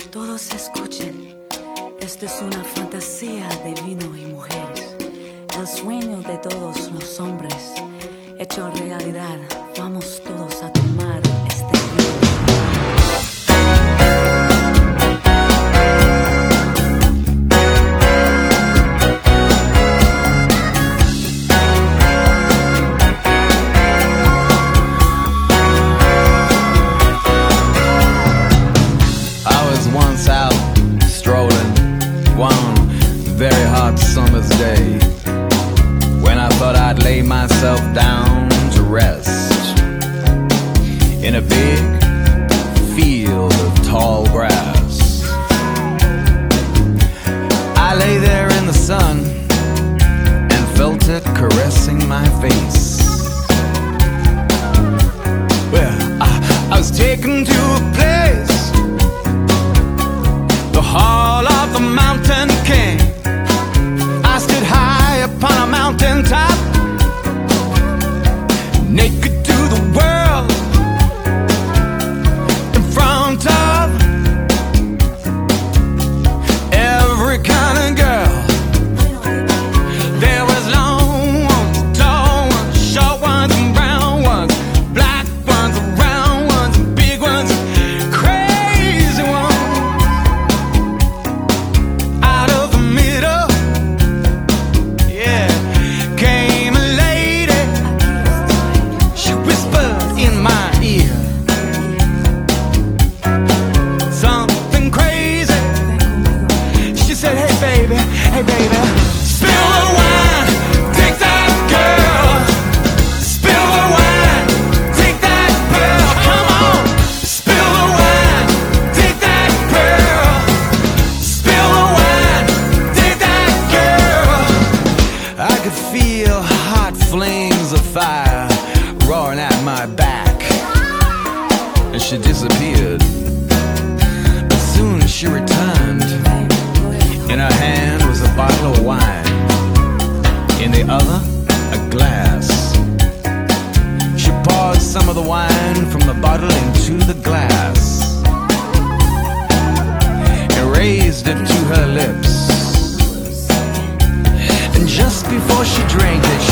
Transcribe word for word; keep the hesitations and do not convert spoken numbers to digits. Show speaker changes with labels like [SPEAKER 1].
[SPEAKER 1] Todos escuchen, esto es una fantasía de vino y mujeres, el sueño de todos los hombres, hecho realidad. Vamos todos a tomar este vino.
[SPEAKER 2] Very hot summer's day, when I thought I'd lay myself down to rest in a big field of tall grass. I lay there in the sun and felt it caressing my face. Well, I, I was taken to a place, the Hall of the Mountain King. Stood high upon a mountain top, naked to the world, in front of every kind of girl. There was long ones, tall ones, short ones, and brown ones, black ones, round ones, and big ones, crazy ones. Out of the middle came a lady, she whispered in my ear something crazy. She said, hey baby, hey baby, spill the wine, take that girl. Spill the wine, take that pearl. Come on, spill the wine, take that pearl. Spill the wine, take that girl. I could feel hot flames of fire roaring at my back, and she disappeared. But soon she returned. In her hand was a bottle of wine, in the other a glass. She poured some of the wine from the bottle into the glass and raised it to her lips. And just before she drank it,